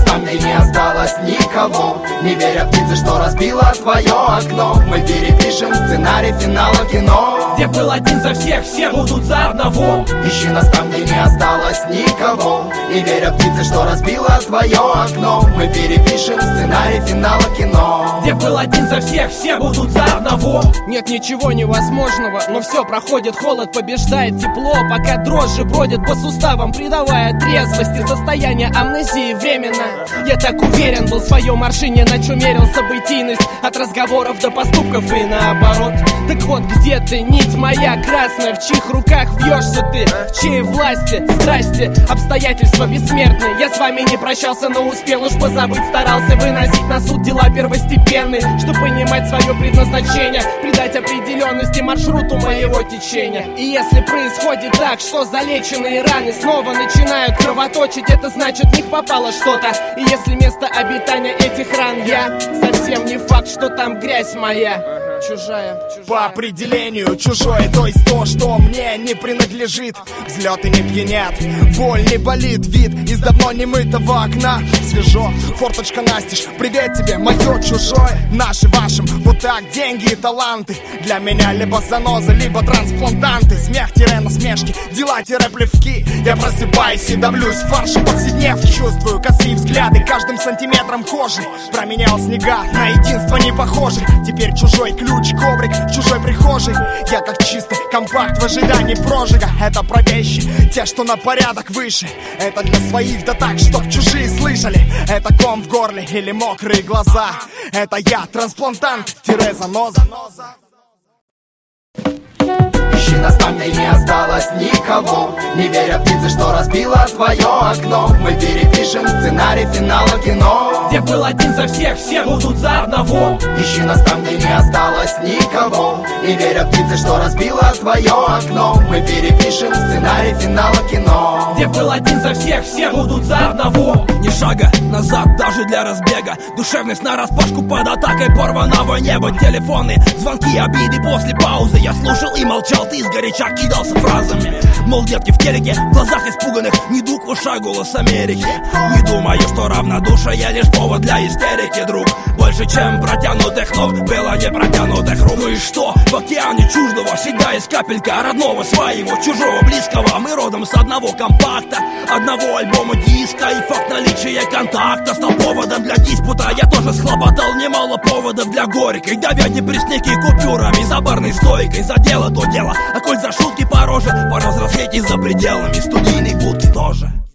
там, где не осталось никого. Не веря птице, что разбила твое окно. Мы перепишем сценарий финала кино, где был один за всех, все будут за одного. Ищи нас там, где не осталось никого. Не веря птице, что разбила твое окно. Мы перепишем сценарий финала кино, где был один за всех, все будут за одного. Нет ничего невозможного, но все проходит, холод побеждает тепло. Пока дрожжи бродят по суставам, придавая трезвости, состояние амнезии временно. Я так уверен был в своем аршине, на чем мерил событийность, от разговоров до поступков и наоборот. Так вот, где ты, нить моя красная, в чьих руках вьешься ты, в чьей власти, страсти, обстоятельства бессмертные. Я с вами не прощался, но успел уж позабыть, старался выносить на суд дела первостепенные, чтобы понимать свое предназначение, придать определенности маршруту моего течения. И если происходит так, что залеченные раны снова начинают кровоточить, это значит, в них попало что-то. И если место обитания этих ран я, совсем не факт, что там грязь моя. Чужая. По определению чужое, то есть то, что мне не принадлежит. Взлеты не пьянят, боль не болит, вид из давно немытого окна. Свежо, форточка настежь, привет тебе, мое чужое. Наши вашим, вот так деньги и таланты. Для меня либо занозы, либо трансплантанты. Смех-насмешки, дела-плевки. Я просыпаюсь и давлюсь фаршем повседневки. Чувствую косые взгляды каждым сантиметром кожи. Променял снега на единство не похожих. Теперь чужой ключ, коврик в чужой прихожей. Я как чистый компакт в ожидании прожига. Это про вещи, те, что на порядок выше. Это для своих, да так, чтоб чужие слышали. Это ком в горле или мокрые глаза. Это я, трансплантант-заноза. Ищи нас там, где не осталось никого. Не веря птице, что разбила твое окно. Мы перепишем сценарий финала кино, где был один за всех, все будут за одного. Ищи нас там, где не осталось никого. Не веря птице, что разбила твое окно. Мы перепишем сценарий финала кино, где был один за всех, все будут за одного. Ни шага назад даже для разбега. Душевность нараспашку под атакой порванного неба. Телефоны, звонки, обиды после паузы. Я слушал и молчал, ты сгоряча кидался фразами. Мол, детки в телеке, в глазах испуганных недуг в ушах голос Америки. Не думаю, что равнодушие лишь повод для истерики, друг. Больше, чем протянутых ног, было не протянутых рук. Ну и что? В океане чуждого всегда есть капелька родного, своего, чужого, близкого. Мы родом с одного компакта, одного альбома диска. И факт наличия контакта стал поводом для диспута. Я тоже схлопотал немало поводов для горькой. Давя депрессняки купюрами за барной стойкой. За дело то дело, а коль за шутки по роже, пора взрослеть и за пределами студийной будки тоже.